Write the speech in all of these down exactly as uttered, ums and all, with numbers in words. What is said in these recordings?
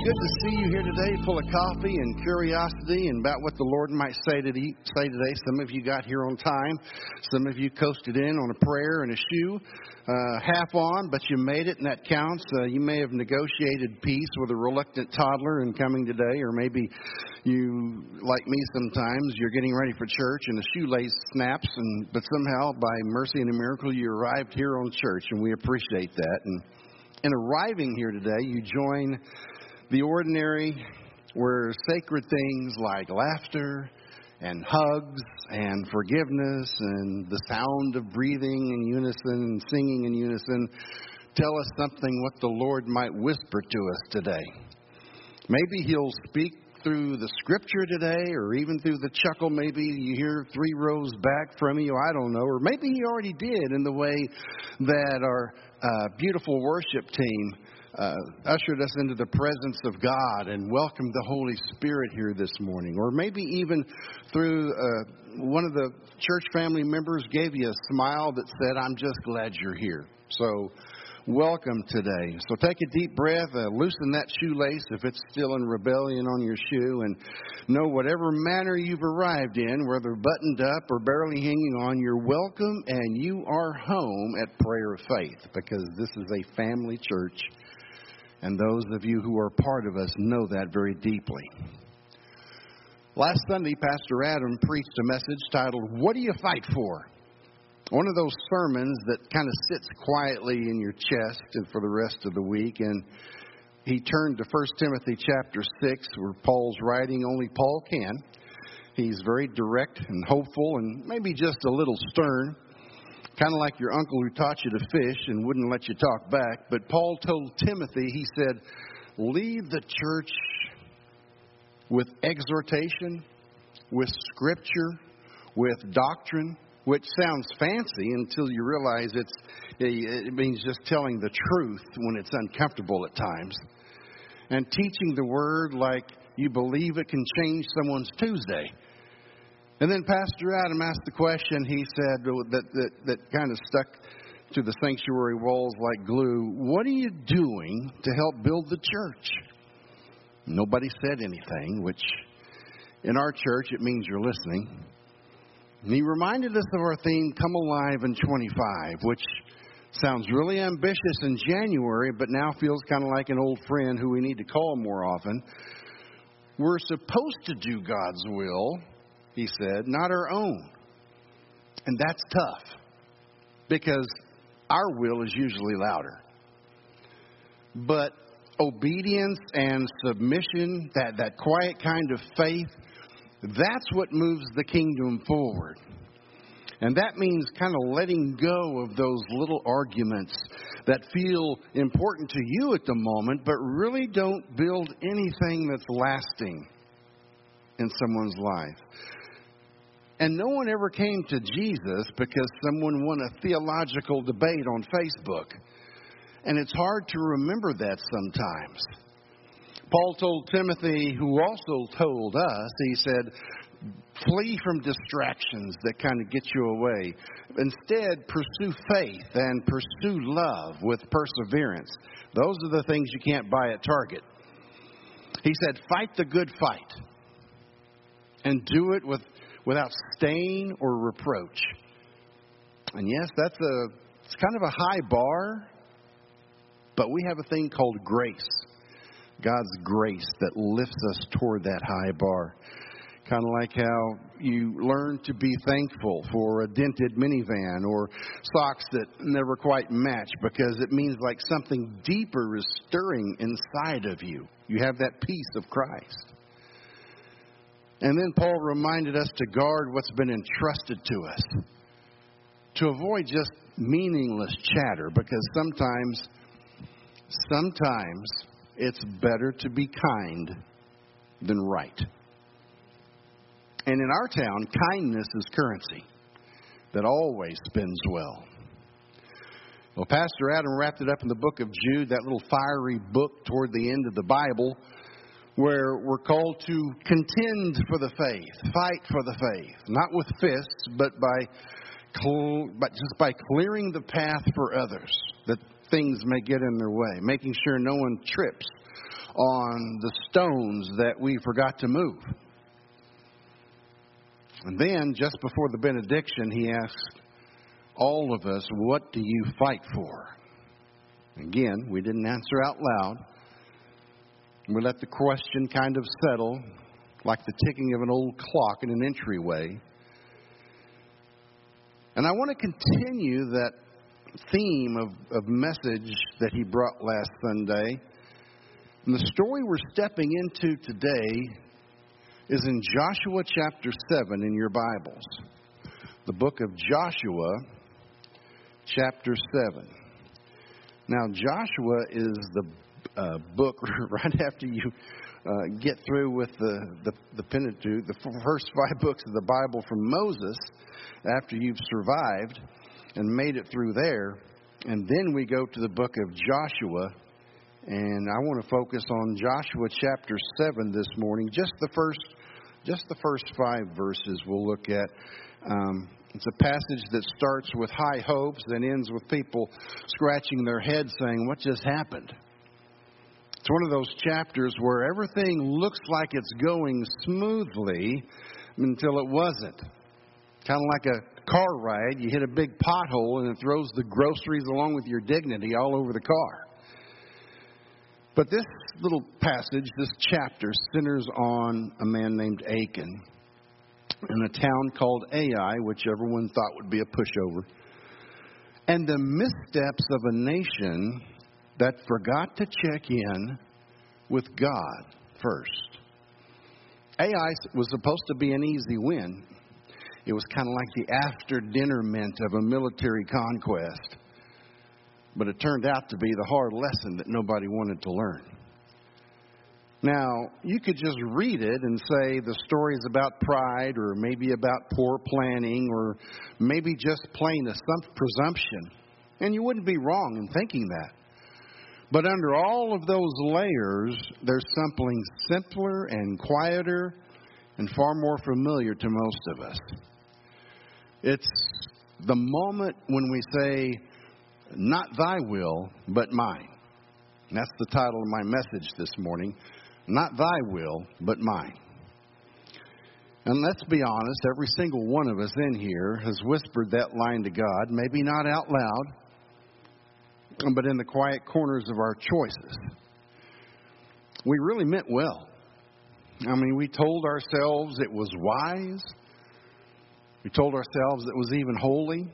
good to see you here today, full of coffee and curiosity and about what the Lord might say to the, say today. Some of you got here on time. Some of you coasted in on a prayer and a shoe, uh, half on, but you made it, and that counts. Uh, you may have negotiated peace with a reluctant toddler in coming today, or maybe you, like me sometimes, you're getting ready for church and the shoelace snaps, and but somehow, by mercy and a miracle, you arrived here on church, and we appreciate that. And in arriving here today, you join the ordinary, where sacred things like laughter and hugs and forgiveness and the sound of breathing in unison and singing in unison tell us something what the Lord might whisper to us today. Maybe He'll speak through the Scripture today, or even through the chuckle maybe you hear three rows back from you, I don't know. Or maybe He already did in the way that our uh, beautiful worship team uh, ushered us into the presence of God and welcomed the Holy Spirit here this morning. Or maybe even through uh, one of the church family members gave you a smile that said, I'm just glad you're here. So welcome today. So take a deep breath, uh, loosen that shoelace if it's still in rebellion on your shoe, and know whatever manner you've arrived in, whether buttoned up or barely hanging on, you're welcome and you are home at Prayer of Faith, because this is a family church, and those of you who are part of us know that very deeply. Last Sunday, Pastor Adam preached a message titled, What Do You Fight For? One of those sermons that kind of sits quietly in your chest and for the rest of the week. And he turned to First Timothy chapter six, where Paul's writing only Paul can. He's very direct and hopeful and maybe just a little stern, kind of like your uncle who taught you to fish and wouldn't let you talk back. But Paul told Timothy, he said, leave the church with exhortation, with scripture, with doctrine, which sounds fancy until you realize it's it means just telling the truth when it's uncomfortable at times. And teaching the word like you believe it can change someone's Tuesday. And then Pastor Adam asked the question, he said, that, that, that kind of stuck to the sanctuary walls like glue. What are you doing to help build the church? Nobody said anything, which in our church it means you're listening. And he reminded us of our theme, Come Alive in twenty-five, which sounds really ambitious in January, but now feels kind of like an old friend who we need to call more often. We're supposed to do God's will, he said, not our own. And that's tough, because our will is usually louder. But obedience and submission, that, that quiet kind of faith, that's what moves the kingdom forward. And that means kind of letting go of those little arguments that feel important to you at the moment, but really don't build anything that's lasting in someone's life. And no one ever came to Jesus because someone won a theological debate on Facebook. And it's hard to remember that sometimes. Paul told Timothy, who also told us, he said, flee from distractions that kind of get you away. Instead, pursue faith and pursue love with perseverance. Those are the things you can't buy at Target. He said, fight the good fight. And do it with without stain or reproach. And yes, that's a it's kind of a high bar, but we have a thing called grace. God's grace that lifts us toward that high bar. Kind of like how you learn to be thankful for a dented minivan or socks that never quite match, because it means like something deeper is stirring inside of you. You have that peace of Christ. And then Paul reminded us to guard what's been entrusted to us, to avoid just meaningless chatter, because sometimes, sometimes it's better to be kind than right. And in our town, kindness is currency that always spends well. Well, Pastor Adam wrapped it up in the book of Jude, that little fiery book toward the end of the Bible, where we're called to contend for the faith, fight for the faith, not with fists, but by, but just by clearing the path for others, that things may get in their way, making sure no one trips on the stones that we forgot to move. And then, just before the benediction, he asked all of us, what do you fight for? Again, we didn't answer out loud. We let the question kind of settle, like the ticking of an old clock in an entryway. And I want to continue that theme of, of message that he brought last Sunday. And the story we're stepping into today is in Joshua chapter seven in your Bibles. The book of Joshua, chapter seven. Now, Joshua is the uh, book right after you uh, get through with the, the, the Pentateuch, the first five books of the Bible from Moses, after you've survived and made it through there. And then we go to the book of Joshua. And I want to focus on Joshua chapter seven this morning. Just the first, just the first five verses we'll look at. Um, it's a passage that starts with high hopes and ends with people scratching their heads saying, what just happened? It's one of those chapters where everything looks like it's going smoothly until it wasn't. Kind of like a car ride. You hit a big pothole and it throws the groceries along with your dignity all over the car. But this little passage, this chapter, centers on a man named Achan in a town called Ai, which everyone thought would be a pushover, and the missteps of a nation that forgot to check in with God first. Ai was supposed to be an easy win. It was kind of like the after-dinner mint of a military conquest. But it turned out to be the hard lesson that nobody wanted to learn. Now, you could just read it and say the story is about pride or maybe about poor planning or maybe just plain presumption. And you wouldn't be wrong in thinking that. But under all of those layers, there's something simpler and quieter and far more familiar to most of us. It's the moment when we say, not thy will, but mine. And that's the title of my message this morning. Not thy will, but mine. And let's be honest, every single one of us in here has whispered that line to God, maybe not out loud, but in the quiet corners of our choices. We really meant well. I mean, we told ourselves it was wise. We told ourselves it was even holy.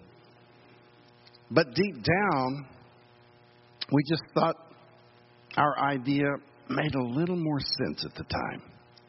But deep down, we just thought our idea made a little more sense at the time.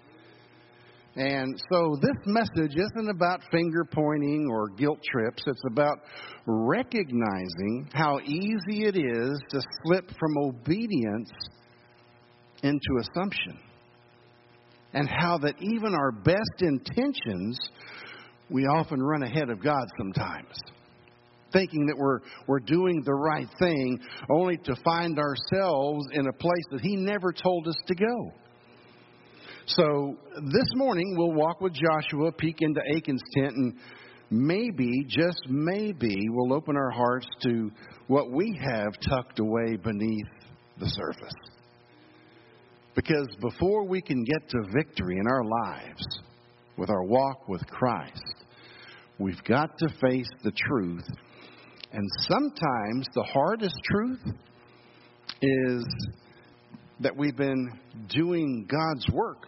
And so this message isn't about finger pointing or guilt trips. It's about recognizing how easy it is to slip from obedience into assumption. And how that even our best intentions, we often run ahead of God sometimes. Thinking that we're we're doing the right thing, only to find ourselves in a place that He never told us to go. So this morning we'll walk with Joshua, peek into Achan's tent, and maybe, just maybe, we'll open our hearts to what we have tucked away beneath the surface. Because before we can get to victory in our lives with our walk with Christ, we've got to face the truth. And sometimes the hardest truth is that we've been doing God's work,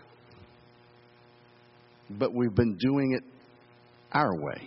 but we've been doing it our way.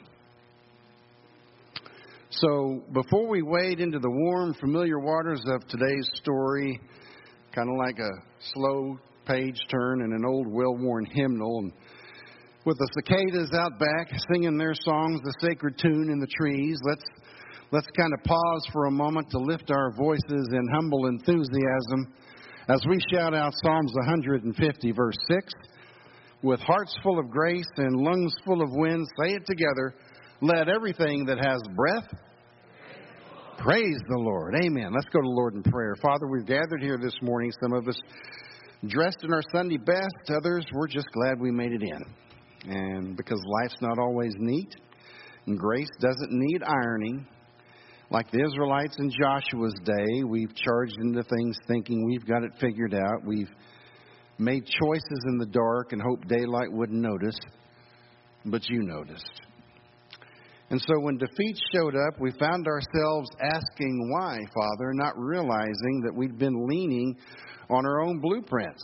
So before we wade into the warm, familiar waters of today's story, kind of like a slow page turn in an old, well-worn hymnal, and with the cicadas out back singing their songs, the sacred tune in the trees, let's Let's kind of pause for a moment to lift our voices in humble enthusiasm as we shout out Psalms one hundred fifty, verse six. With hearts full of grace and lungs full of wind, say it together, let everything that has breath praise the Lord. Amen. Let's go to the Lord in prayer. Father, we've gathered here this morning, some of us dressed in our Sunday best, others, we're just glad we made it in. And because life's not always neat, and grace doesn't need ironing, Like the Israelites in Joshua's day, we've charged into things thinking we've got it figured out. We've made choices in the dark and hoped daylight wouldn't notice, but you noticed. And so when defeat showed up, we found ourselves asking why, Father, not realizing that we'd been leaning on our own blueprints.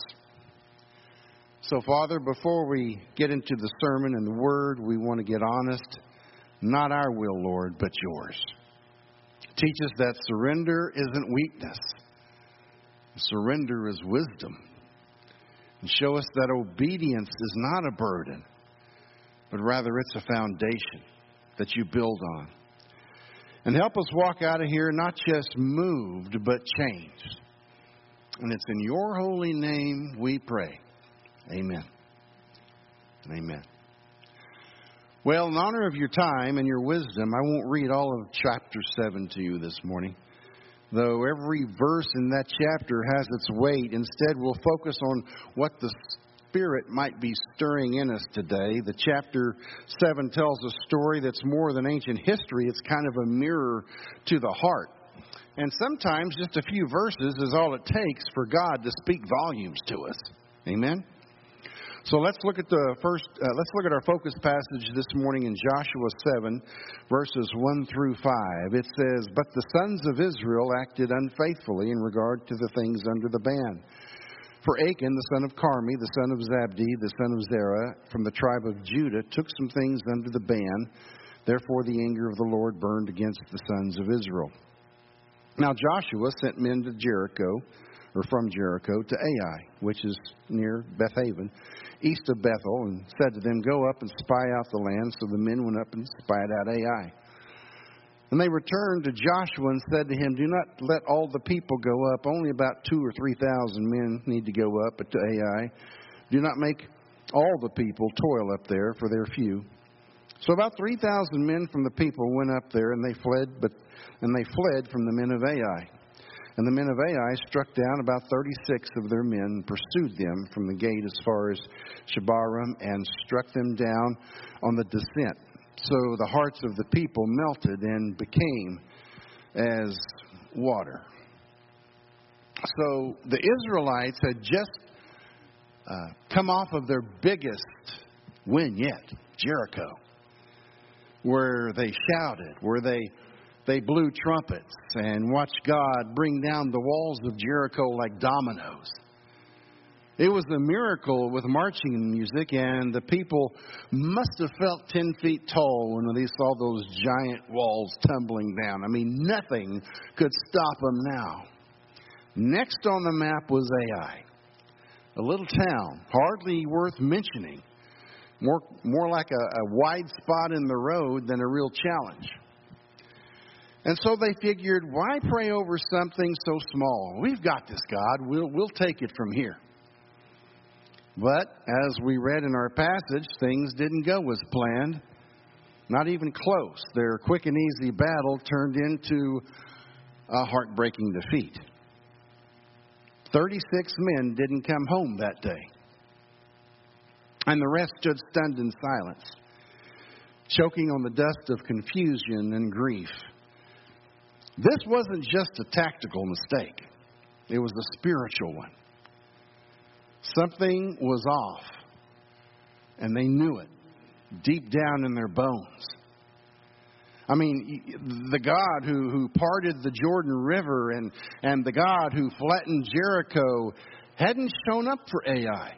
So, Father, before we get into the sermon and the word, we want to get honest. Not our will, Lord, but yours. Teach us that surrender isn't weakness. Surrender is wisdom. And show us that obedience is not a burden, but rather it's a foundation that you build on. And help us walk out of here not just moved, but changed. And it's in your holy name we pray. Amen. Amen. Well, in honor of your time and your wisdom, I won't read all of chapter seven to you this morning. Though every verse in that chapter has its weight, instead we'll focus on what the Spirit might be stirring in us today. The chapter seven tells a story that's more than ancient history. It's kind of a mirror to the heart. And sometimes just a few verses is all it takes for God to speak volumes to us. Amen? So let's look at the first, uh, let's look at our focus passage this morning in Joshua seven, verses one through five. It says, "But the sons of Israel acted unfaithfully in regard to the things under the ban. For Achan, the son of Carmi, the son of Zabdi, the son of Zerah, from the tribe of Judah, took some things under the ban. Therefore the anger of the Lord burned against the sons of Israel. Now Joshua sent men to Jericho, or from Jericho, to Ai, which is near Bethaven, east of Bethel, and said to them, Go up and spy out the land. So the men went up and spied out Ai. And they returned to Joshua and said to him, Do not let all the people go up. Only about two or three thousand men need to go up to Ai. Do not make all the people toil up there, for they're few. So about three thousand men from the people went up there, and they fled, but and they fled from the men of Ai. And the men of Ai struck down about thirty-six of their men, and pursued them from the gate as far as Shebarim, and struck them down on the descent. So the hearts of the people melted and became as water." So the Israelites had just uh, come off of their biggest win yet, Jericho, where they shouted, where they they blew trumpets and watched God bring down the walls of Jericho like dominoes. It was a miracle with marching music, and the people must have felt ten feet tall when they saw those giant walls tumbling down. I mean, nothing could stop them now. Next on the map was Ai, a little town, hardly worth mentioning. More, more like a, a wide spot in the road than a real challenge. And so they figured, why pray over something so small? We've got this, God. We'll, we'll take it from here. But as we read in our passage, things didn't go as planned. Not even close. Their quick and easy battle turned into a heartbreaking defeat. thirty-six men didn't come home that day. And the rest stood stunned in silence, choking on the dust of confusion and grief. This wasn't just a tactical mistake. It was a spiritual one. Something was off, and they knew it deep down in their bones. I mean, the God who, who parted the Jordan River and, and the God who flattened Jericho hadn't shown up for Ai.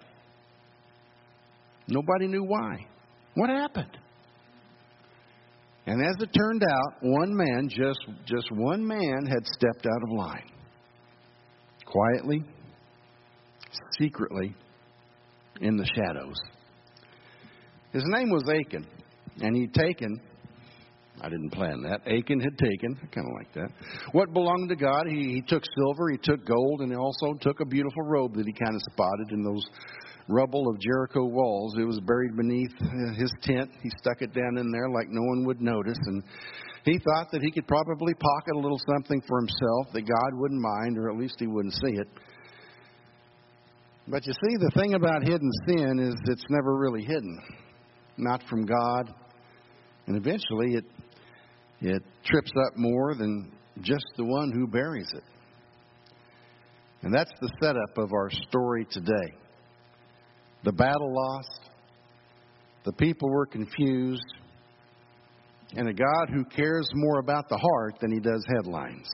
Nobody knew why. What happened? And as it turned out, one man, just, just one man, had stepped out of line. Quietly, secretly, in the shadows. His name was Achan, and he'd taken, I didn't plan that, Achan had taken, I kind of like that, what belonged to God. He, he took silver, he took gold, and he also took a beautiful robe that he kind of spotted in those rubble of Jericho walls. It was buried beneath his tent. He stuck it down in there like no one would notice, and he thought that he could probably pocket a little something for himself that God wouldn't mind, or at least he wouldn't see it. But you see, the thing about hidden sin is it's never really hidden. Not from God. And eventually it It trips up more than just the one who buries it. And that's the setup of our story today. The battle lost, the people were confused, and a God who cares more about the heart than he does headlines.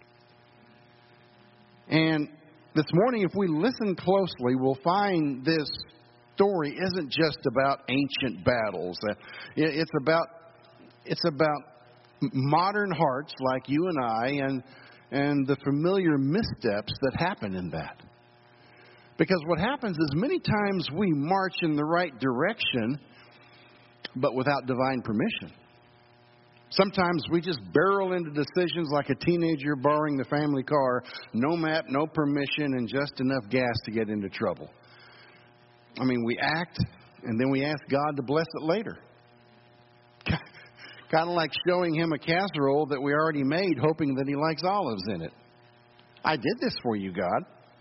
And this morning, if we listen closely, we'll find this story isn't just about ancient battles. It's about it's about modern hearts like you and I, and and the familiar missteps that happen in that. Because what happens is many times we march in the right direction, but without divine permission. Sometimes we just barrel into decisions like a teenager borrowing the family car, no map, no permission, and just enough gas to get into trouble. I mean, we act, and then we ask God to bless it later. Kind of like showing him a casserole that we already made, hoping that he likes olives in it. I did this for you, God.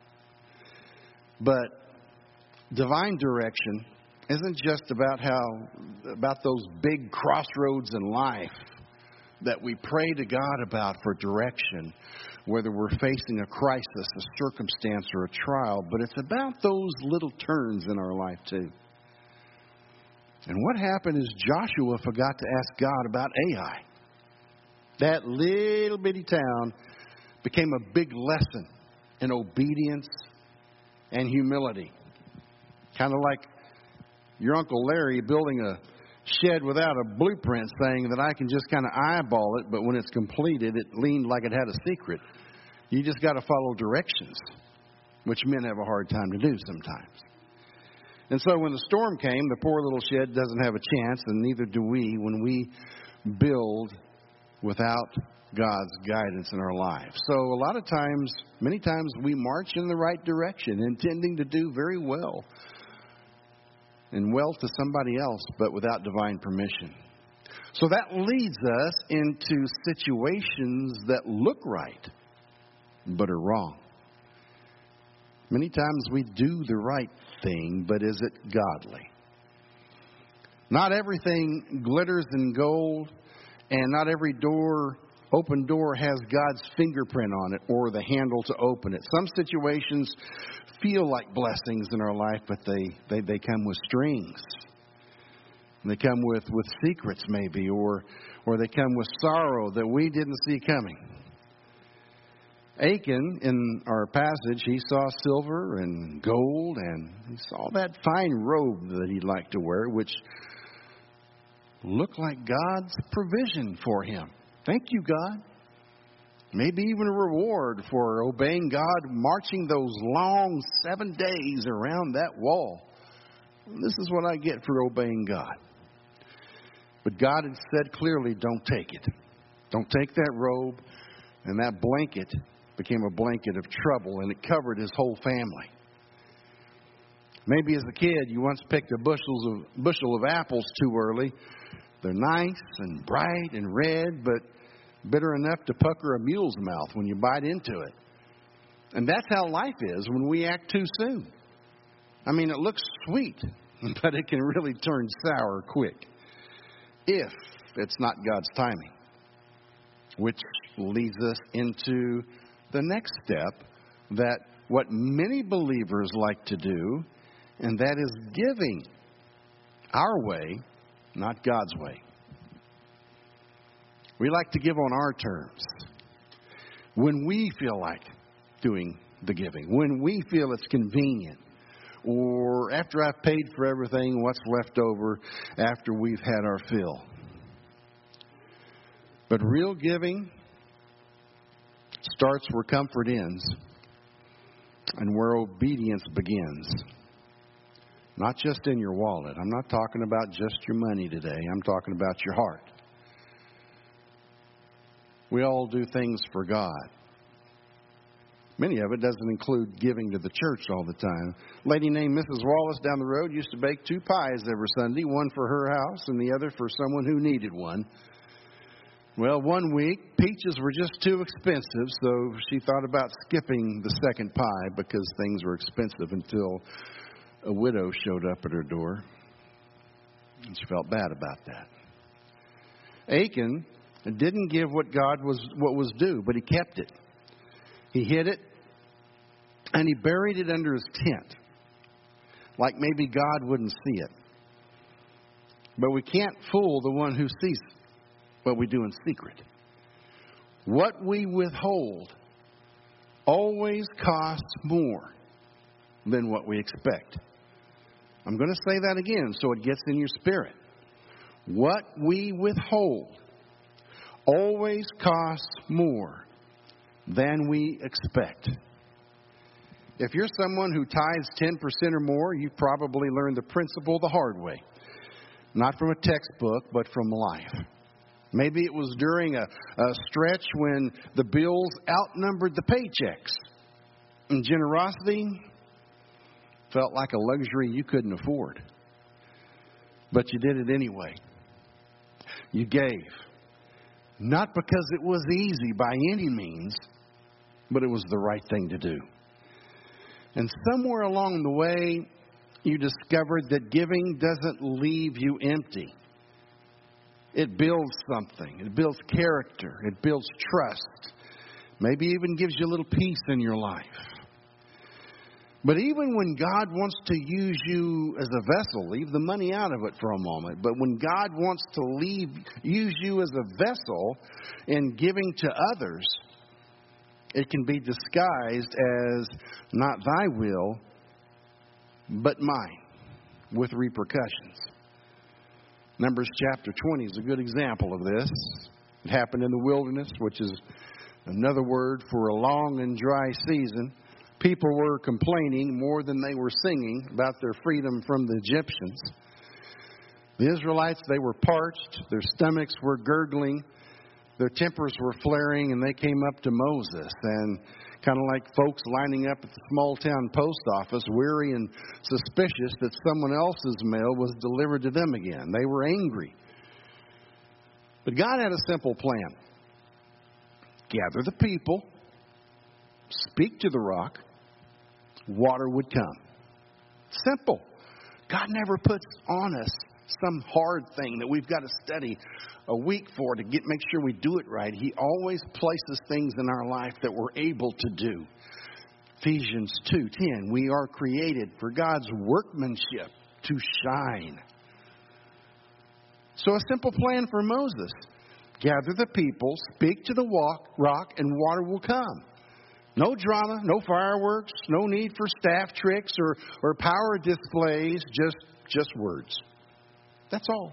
But divine direction isn't just about how about those big crossroads in life that we pray to God about for direction, whether we're facing a crisis, a circumstance, or a trial, but it's about those little turns in our life too. And what happened is Joshua forgot to ask God about Ai. That little bitty town became a big lesson in obedience and humility. Kind of like your Uncle Larry building a shed without a blueprint, saying that I can just kind of eyeball it, but when it's completed, it leaned like it had a secret. You just got to follow directions, which men have a hard time to do sometimes. And so when the storm came, the poor little shed doesn't have a chance, and neither do we when we build without God's guidance in our lives. So a lot of times, many times, we march in the right direction, intending to do very well and well to somebody else, but without divine permission. So that leads us into situations that look right, but are wrong. Many times we do the right thing, but is it godly? Not everything glitters in gold, and not every door, open door has God's fingerprint on it or the handle to open it. Some situations feel like blessings in our life, but they, they, they come with strings. They come with, with secrets maybe, or or they come with sorrow that we didn't see coming. Achan, in our passage, he saw silver and gold, and he saw that fine robe that he liked to wear, which looked like God's provision for him. Thank you, God. Maybe even a reward for obeying God, marching those long seven days around that wall. This is what I get for obeying God. But God had said clearly, don't take it. Don't take that robe. And that blanket became a blanket of trouble, and it covered his whole family. Maybe as a kid, you once picked a bushels of, bushel of apples too early. They're nice and bright and red, but bitter enough to pucker a mule's mouth when you bite into it. And that's how life is when we act too soon. I mean, it looks sweet, but it can really turn sour quick if it's not God's timing. Which leads us into the next step, that what many believers like to do, and that is giving our way, not God's way. We like to give on our terms, when we feel like doing the giving, when we feel it's convenient, or after I've paid for everything, what's left over after we've had our fill. But real giving starts where comfort ends and where obedience begins. Not just in your wallet. I'm not talking about just your money today. I'm talking about your heart. We all do things for God. Many of it doesn't include giving to the church all the time. A lady named Missus Wallace down the road used to bake two pies every Sunday, one for her house and the other for someone who needed one. Well, one week, peaches were just too expensive, so she thought about skipping the second pie because things were expensive until a widow showed up at her door. And she felt bad about that. Achan and didn't give what God was what was due, but he kept it. He hid it, and he buried it under his tent, like maybe God wouldn't see it. But we can't fool the one who sees what we do in secret. What we withhold always costs more than what we expect. I'm going to say that again so it gets in your spirit. What we withhold always costs more than we expect. If you're someone who tithes ten percent or more, you've probably learned the principle the hard way. Not from a textbook, but from life. Maybe it was during a, a stretch when the bills outnumbered the paychecks. And generosity felt like a luxury you couldn't afford. But you did it anyway. You gave. Not because it was easy by any means, but it was the right thing to do. And somewhere along the way, you discovered that giving doesn't leave you empty. It builds something. It builds character. It builds trust. Maybe even gives you a little peace in your life. But even when God wants to use you as a vessel, leave the money out of it for a moment. But when God wants to leave, use you as a vessel in giving to others, it can be disguised as not thy will, but mine, with repercussions. Numbers chapter twenty is a good example of this. It happened in the wilderness, which is another word for a long and dry season. People were complaining more than they were singing about their freedom from the Egyptians. The Israelites, they were parched, their stomachs were gurgling, their tempers were flaring, and they came up to Moses. And kind of like folks lining up at the small town post office, weary and suspicious that someone else's mail was delivered to them again. They were angry. But God had a simple plan. Gather the people, speak to the rock, water would come. Simple. God never puts on us some hard thing that we've got to study a week for to get make sure we do it right. He always places things in our life that we're able to do. Ephesians two ten, we are created for God's workmanship to shine. So a simple plan for Moses. Gather the people, speak to the walk, rock, and water will come. No drama, no fireworks, no need for staff tricks or, or power displays, just, just words. That's all.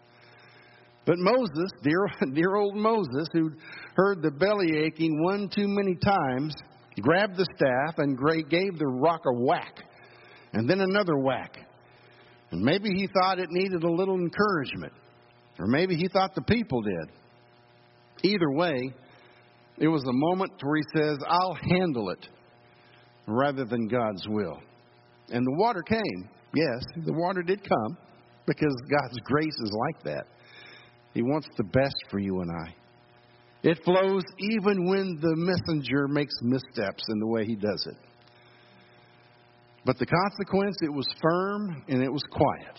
But Moses, dear, dear old Moses, who heard the belly aching one too many times, grabbed the staff and gave the rock a whack, and then another whack. And maybe he thought it needed a little encouragement, or maybe he thought the people did. Either way, it was a moment where he says, I'll handle it, rather than God's will. And the water came. Yes, the water did come, because God's grace is like that. He wants the best for you and I. It flows even when the messenger makes missteps in the way he does it. But the consequence, it was firm and it was quiet.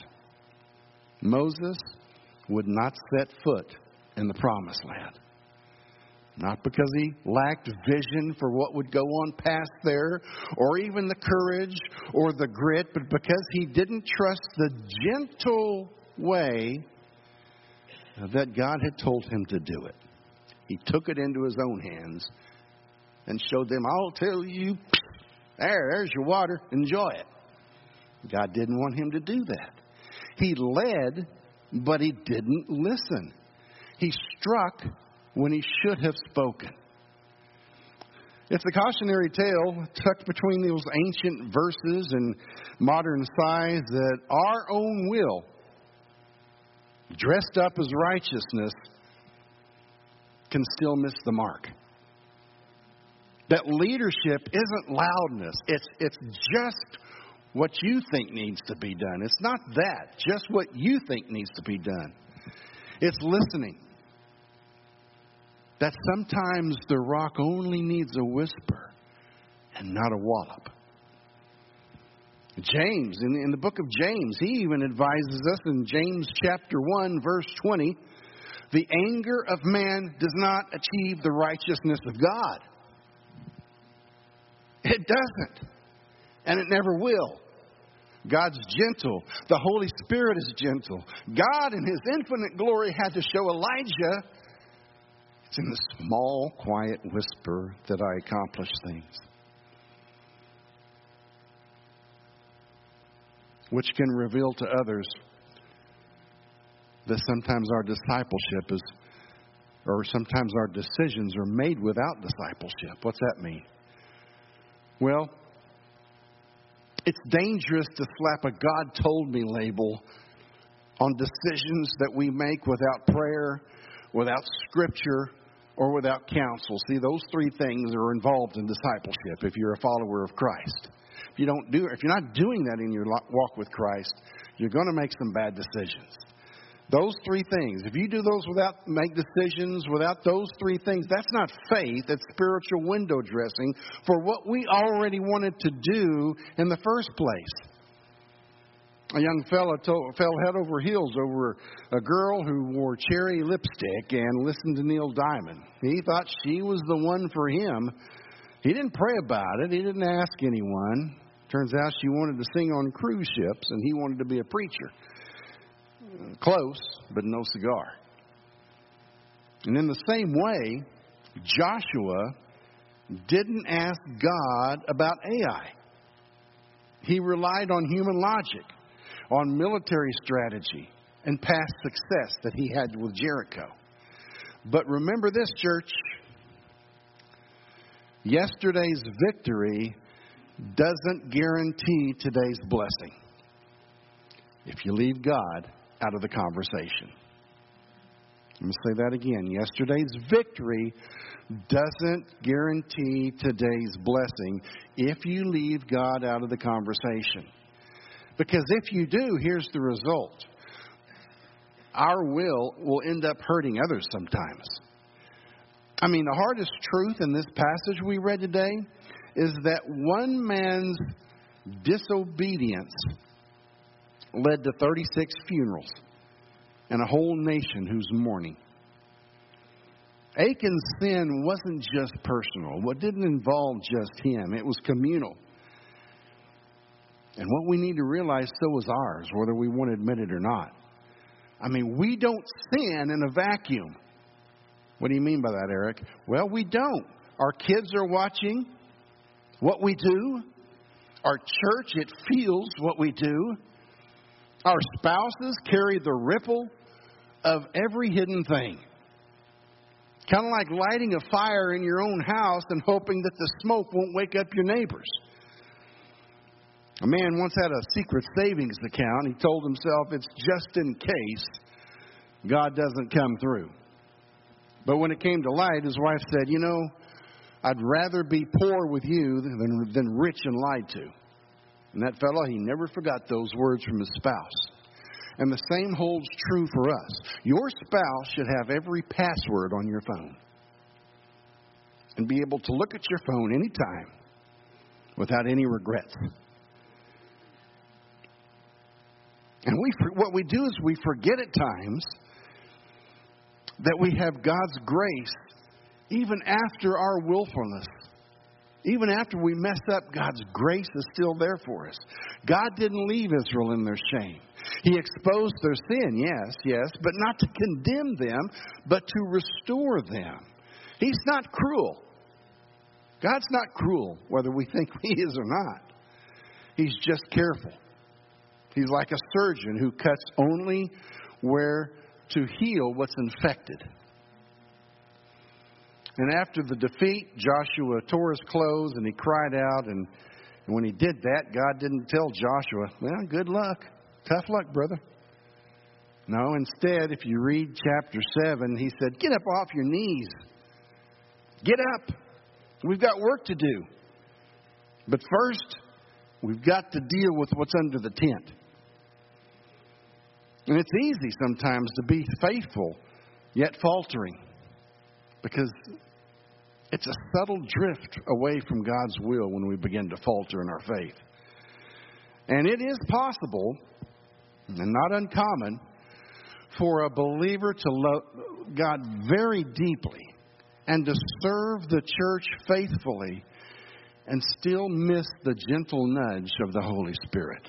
Moses would not set foot in the promised land. Not because he lacked vision for what would go on past there, or even the courage or the grit, but because he didn't trust the gentle way that God had told him to do it. He took it into his own hands and showed them, I'll tell you, there, there's your water, enjoy it. God didn't want him to do that. He led, but he didn't listen. He struck when he should have spoken. It's a cautionary tale tucked between those ancient verses and modern sighs that our own will, dressed up as righteousness, can still miss the mark. That leadership isn't loudness. It's, it's just what you think needs to be done. It's not that, just what you think needs to be done. It's listening. That sometimes the rock only needs a whisper and not a wallop. James, in, in the book of James, he even advises us in James chapter one, verse twenty, The anger of man does not achieve the righteousness of God. It doesn't. And it never will. God's gentle. The Holy Spirit is gentle. God in His infinite glory had to show Elijah, it's in the small, quiet whisper that I accomplish things. Which can reveal to others that sometimes our discipleship is, or sometimes our decisions are made without discipleship. What's that mean? Well, it's dangerous to slap a God told me label on decisions that we make without prayer, without scripture, or without counsel. See, those three things are involved in discipleship if you're a follower of Christ. If you don't do, if you're not doing that in your walk with Christ, you're going to make some bad decisions. Those three things, if you do those without make decisions, without those three things, that's not faith, it's spiritual window dressing for what we already wanted to do in the first place. A young fella told, fell head over heels over a girl who wore cherry lipstick and listened to Neil Diamond. He thought she was the one for him. He didn't pray about it. He didn't ask anyone. Turns out she wanted to sing on cruise ships, and he wanted to be a preacher. Close, but no cigar. And in the same way, Joshua didn't ask God about Ai. He relied on human logic, on military strategy, and past success that he had with Jericho. But remember this, church. Yesterday's victory doesn't guarantee today's blessing if you leave God out of the conversation. I'm going to say that again. Yesterday's victory doesn't guarantee today's blessing if you leave God out of the conversation. Because if you do, here's the result. Our will will end up hurting others sometimes. I mean, the hardest truth in this passage we read today is that one man's disobedience led to thirty-six funerals and a whole nation who's mourning. Achan's sin wasn't just personal. It didn't involve just him. It was communal. And what we need to realize, so is ours, whether we want to admit it or not. I mean, we don't sin in a vacuum. What do you mean by that, Eric? Well, we don't. Our kids are watching what we do. Our church, it feels what we do. Our spouses carry the ripple of every hidden thing. Kind of like lighting a fire in your own house and hoping that the smoke won't wake up your neighbors. A man once had a secret savings account. He told himself it's just in case God doesn't come through. But when it came to light, his wife said, you know, I'd rather be poor with you than, than rich and lied to. And that fellow, he never forgot those words from his spouse. And the same holds true for us. Your spouse should have every password on your phone and be able to look at your phone anytime without any regrets. And we, what we do is we forget at times that we have God's grace even after our willfulness. Even after we mess up, God's grace is still there for us. God didn't leave Israel in their shame. He exposed their sin, yes, yes, but not to condemn them, but to restore them. He's not cruel. God's not cruel, whether we think He is or not. He's just careful. He's like a surgeon who cuts only where to heal what's infected. And after the defeat, Joshua tore his clothes and he cried out. And when he did that, God didn't tell Joshua, well, good luck. Tough luck, brother. No, instead, if you read chapter seven, he said, get up off your knees. Get up. We've got work to do. But first, we've got to deal with what's under the tent. And it's easy sometimes to be faithful, yet faltering. Because it's a subtle drift away from God's will when we begin to falter in our faith. And it is possible, and not uncommon, for a believer to love God very deeply and to serve the church faithfully and still miss the gentle nudge of the Holy Spirit.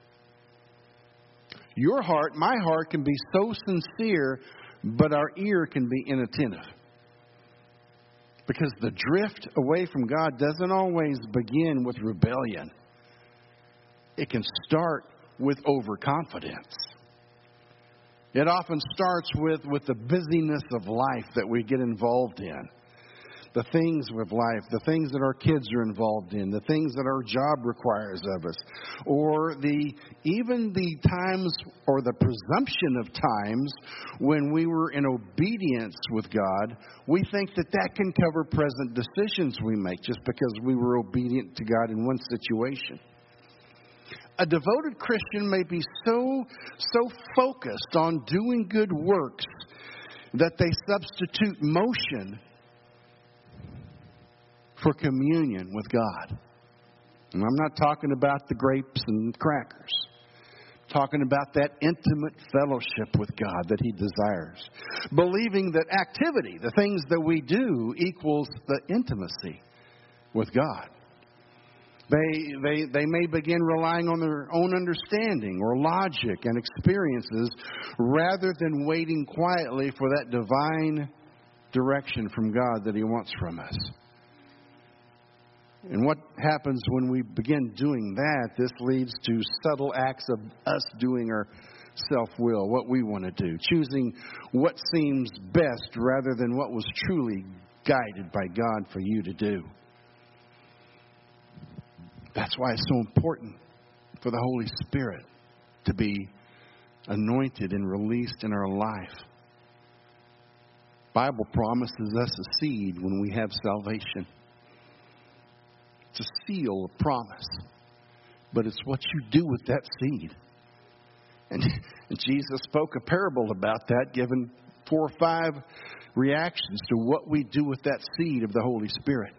Your heart, my heart, can be so sincere, but our ear can be inattentive. Because the drift away from God doesn't always begin with rebellion. It can start with overconfidence. It often starts with, with the busyness of life that we get involved in. The things with life, the things that our kids are involved in, the things that our job requires of us, or the even the times or the presumption of times when we were in obedience with God, we think that that can cover present decisions we make just because we were obedient to God in one situation. A devoted Christian may be so, so focused on doing good works that they substitute motion for communion with God. And I'm not talking about the grapes and crackers. I'm talking about that intimate fellowship with God that He desires. Believing that activity, the things that we do, equals the intimacy with God. They, they, they may begin relying on their own understanding or logic and experiences rather than waiting quietly for that divine direction from God that He wants from us. And what happens when we begin doing that, this leads to subtle acts of us doing our self-will, what we want to do, choosing what seems best rather than what was truly guided by God for you to do. That's why it's so important for the Holy Spirit to be anointed and released in our life. The Bible promises us a seed when we have salvation. It's a seal of promise. But it's what you do with that seed. And, and Jesus spoke a parable about that, giving four or five reactions to what we do with that seed of the Holy Spirit.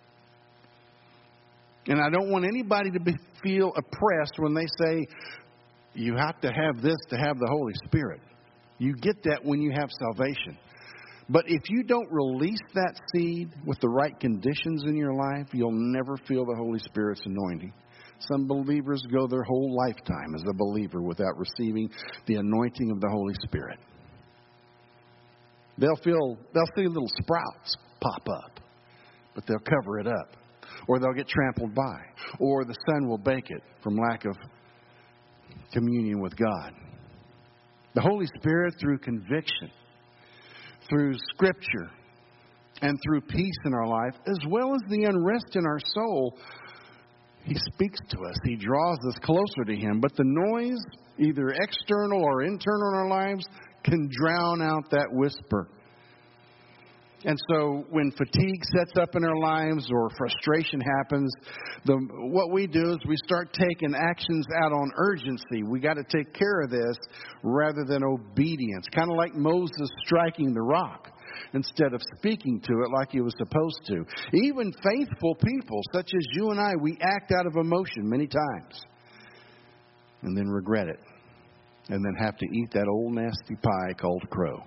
And I don't want anybody to be, feel oppressed when they say, you have to have this to have the Holy Spirit. You get that when you have salvation. But if you don't release that seed with the right conditions in your life, you'll never feel the Holy Spirit's anointing. Some believers go their whole lifetime as a believer without receiving the anointing of the Holy Spirit. They'll feel, they'll see little sprouts pop up, but they'll cover it up. Or they'll get trampled by. Or the sun will bake it from lack of communion with God. The Holy Spirit, through conviction, through Scripture, and through peace in our life, as well as the unrest in our soul, He speaks to us. He draws us closer to Him. But the noise, either external or internal in our lives, can drown out that whisper. And so when fatigue sets up in our lives or frustration happens, the, what we do is we start taking actions out on urgency. We got to take care of this rather than obedience. Kind of like Moses striking the rock instead of speaking to it like he was supposed to. Even faithful people such as you and I, we act out of emotion many times and then regret it and then have to eat that old nasty pie called crow.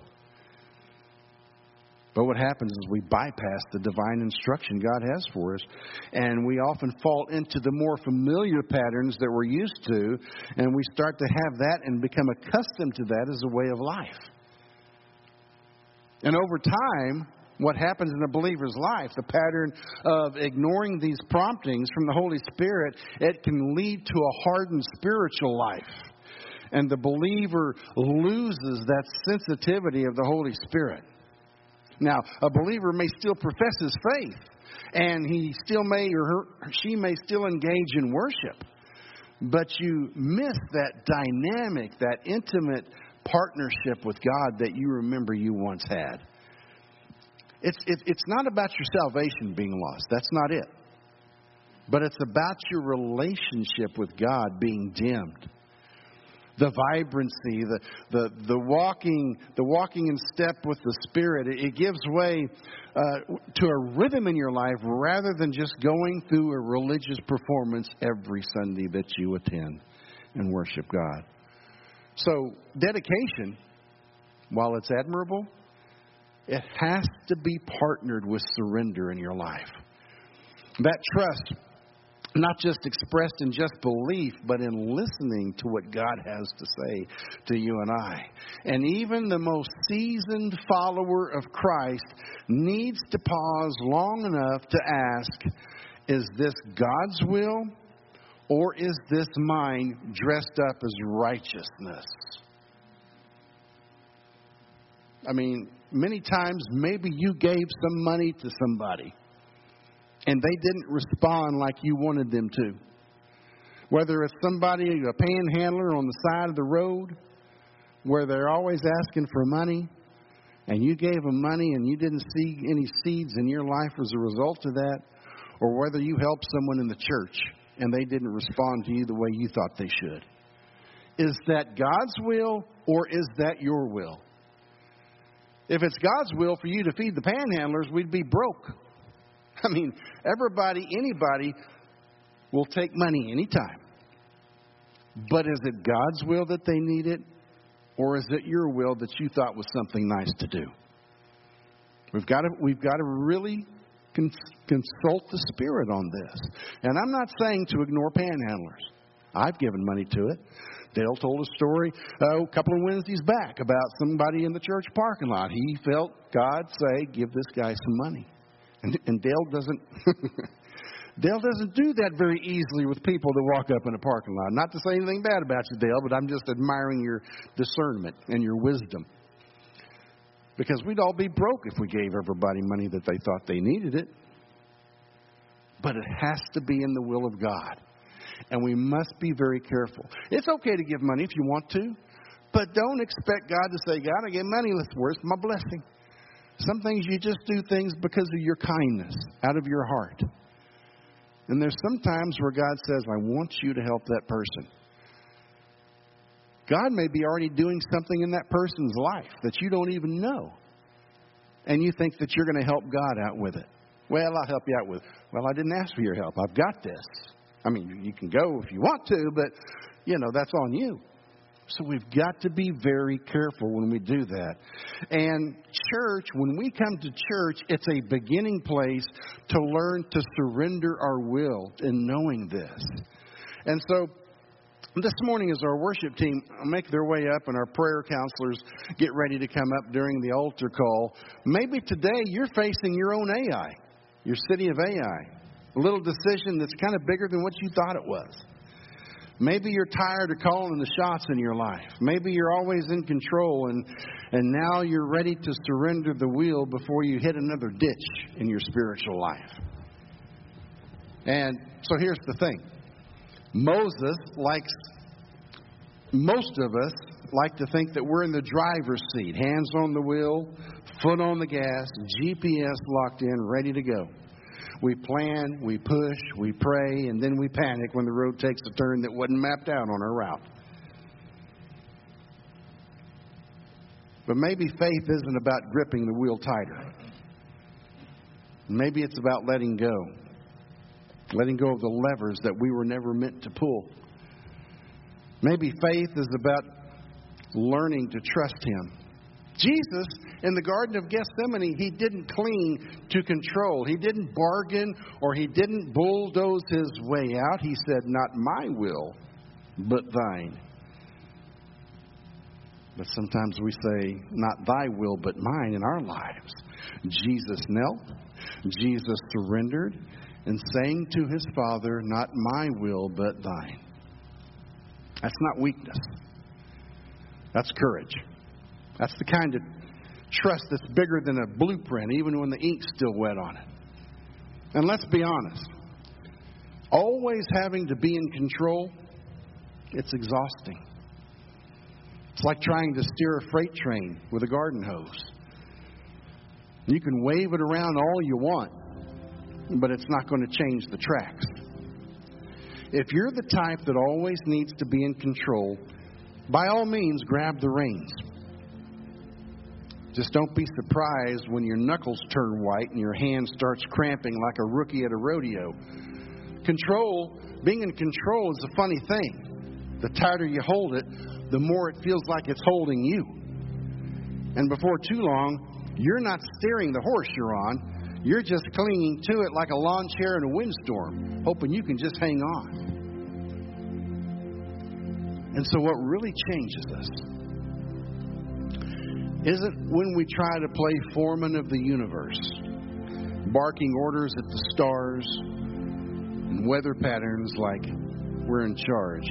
But what happens is we bypass the divine instruction God has for us, and we often fall into the more familiar patterns that we're used to, and we start to have that and become accustomed to that as a way of life. And over time, what happens in a believer's life, the pattern of ignoring these promptings from the Holy Spirit, it can lead to a hardened spiritual life. And the believer loses that sensitivity of the Holy Spirit. Now, a believer may still profess his faith, and he still may or her, she may still engage in worship, but you miss that dynamic, that intimate partnership with God that you remember you once had. It's it, it's not about your salvation being lost. That's not it. But it's about your relationship with God being dimmed. The vibrancy, the, the the walking, the walking in step with the Spirit, it, it gives way uh, to a rhythm in your life rather than just going through a religious performance every Sunday that you attend and worship God. So dedication while it's admirable, it has to be partnered with surrender in your life. That trust, not just expressed in just belief, but in listening to what God has to say to you and I. And even the most seasoned follower of Christ needs to pause long enough to ask, is this God's will, or is this mine dressed up as righteousness? I mean, many times maybe you gave some money to somebody and they didn't respond like you wanted them to. Whether it's somebody, a panhandler on the side of the road, where they're always asking for money, and you gave them money and you didn't see any seeds in your life as a result of that, or whether you helped someone in the church and they didn't respond to you the way you thought they should. Is that God's will, or is that your will? If it's God's will for you to feed the panhandlers, we'd be broke. I mean, everybody, anybody will take money anytime. But is it God's will that they need it? Or is it your will that you thought was something nice to do? We've got to, we've got to really cons- consult the Spirit on this. And I'm not saying to ignore panhandlers. I've given money to it. Dale told a story oh, a couple of Wednesdays back about somebody in the church parking lot. He felt God say, give this guy some money. And, and Dale doesn't Dale doesn't do that very easily with people that walk up in a parking lot. Not to say anything bad about you, Dale, but I'm just admiring your discernment and your wisdom. Because we'd all be broke if we gave everybody money that they thought they needed it. But it has to be in the will of God. And we must be very careful. It's okay to give money if you want to, but don't expect God to say, God, I give money, where's my blessing? Some things you just do things because of your kindness, out of your heart. And there's some times where God says, I want you to help that person. God may be already doing something in that person's life that you don't even know. And you think that you're going to help God out with it. Well, I'll help you out with it. Well, I didn't ask for your help. I've got this. I mean, you can go if you want to, but, you know, that's on you. So we've got to be very careful when we do that. And church, when we come to church, it's a beginning place to learn to surrender our will in knowing this. And so this morning as our worship team make their way up and our prayer counselors get ready to come up during the altar call, maybe today you're facing your own A I, your city of Ai. A little decision that's kind of bigger than what you thought it was. Maybe you're tired of calling the shots in your life. Maybe you're always in control and, and now you're ready to surrender the wheel before you hit another ditch in your spiritual life. And so here's the thing. Moses likes, most of us like to think that we're in the driver's seat. Hands on the wheel, foot on the gas, G P S locked in, ready to go. We plan, we push, we pray, and then we panic when the road takes a turn that wasn't mapped out on our route. But maybe faith isn't about gripping the wheel tighter. Maybe it's about letting go. Letting go of the levers that we were never meant to pull. Maybe faith is about learning to trust Him. Jesus, in the Garden of Gethsemane, He didn't cling to control. He didn't bargain or He didn't bulldoze His way out. He said, not my will, but thine. But sometimes we say, not thy will, but mine in our lives. Jesus knelt. Jesus surrendered and saying to His Father, not my will, but thine. That's not weakness. That's courage. That's the kind of trust that's bigger than a blueprint, even when the ink's still wet on it. And let's be honest. Always having to be in control, it's exhausting. It's like trying to steer a freight train with a garden hose. You can wave it around all you want, but it's not going to change the tracks. If you're the type that always needs to be in control, by all means, grab the reins. Just don't be surprised when your knuckles turn white and your hand starts cramping like a rookie at a rodeo. Control, being in control is a funny thing. The tighter you hold it, the more it feels like it's holding you. And before too long, you're not steering the horse you're on. You're just clinging to it like a lawn chair in a windstorm, hoping you can just hang on. And so what really changes us isn't when we try to play foreman of the universe, barking orders at the stars and weather patterns like we're in charge.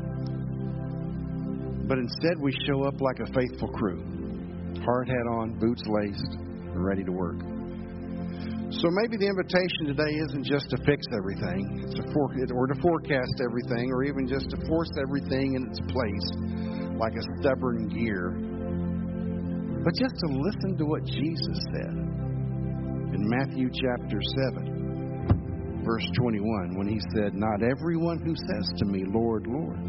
But instead we show up like a faithful crew, hard hat on, boots laced, and ready to work. So maybe the invitation today isn't just to fix everything, it's a for, or to forecast everything, or even just to force everything in its place like a stubborn gear, but just to listen to what Jesus said in Matthew chapter seven, verse twenty-one, when he said, "Not everyone who says to me, 'Lord, Lord,'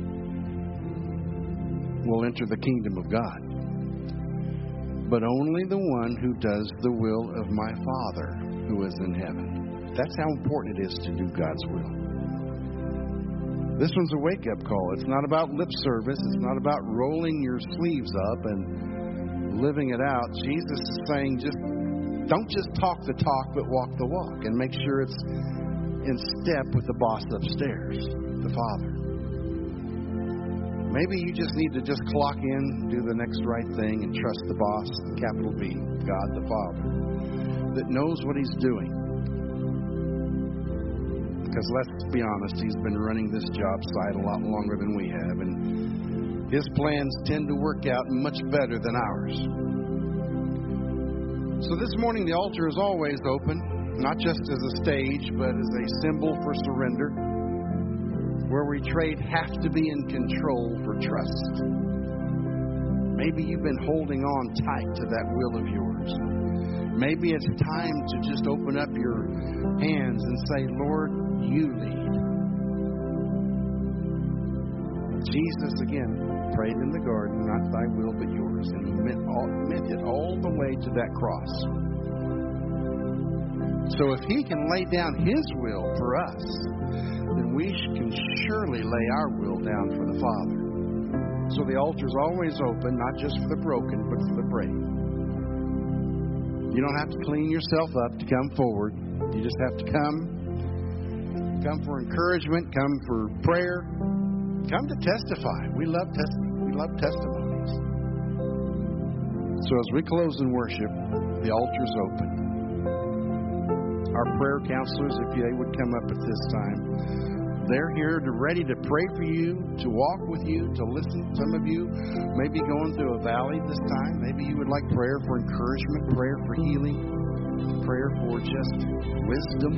will enter the kingdom of God, but only the one who does the will of my Father who is in heaven." That's how important it is to do God's will. This one's a wake-up call. It's not about lip service. It's not about rolling your sleeves up and living it out. Jesus is saying, just don't just talk the talk, but walk the walk, and make sure it's in step with the boss upstairs, the Father. Maybe you just need to just clock in, do the next right thing, and trust the boss, capital B, God the Father, that knows what he's doing. Because let's be honest, he's been running this job site a lot longer than we have, and his plans tend to work out much better than ours. So this morning the altar is always open, not just as a stage, but as a symbol for surrender, where we trade have to be in control for trust. Maybe you've been holding on tight to that will of yours. Maybe it's time to just open up your hands and say, "Lord, you lead." Jesus, again, prayed in the garden, "Not thy will, but yours." And he meant, all, meant it all the way to that cross. So if he can lay down his will for us, then we can surely lay our will down for the Father. So the altar's always open, not just for the broken, but for the brave. You don't have to clean yourself up to come forward. You just have to come. Come for encouragement. Come for prayer. Come to testify. We love test- we love testimonies. So as we close in worship, the altar's open. Our prayer counselors, if they would come up at this time, they're here to ready to pray for you, to walk with you, to listen. Some of you may be going through a valley this time. Maybe you would like prayer for encouragement, prayer for healing, prayer for just wisdom.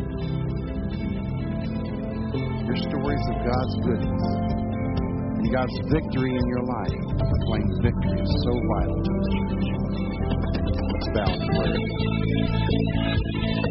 Your stories of God's goodness and God's victory in your life. Proclaim victory is so vital to this church. Let's bow in prayer.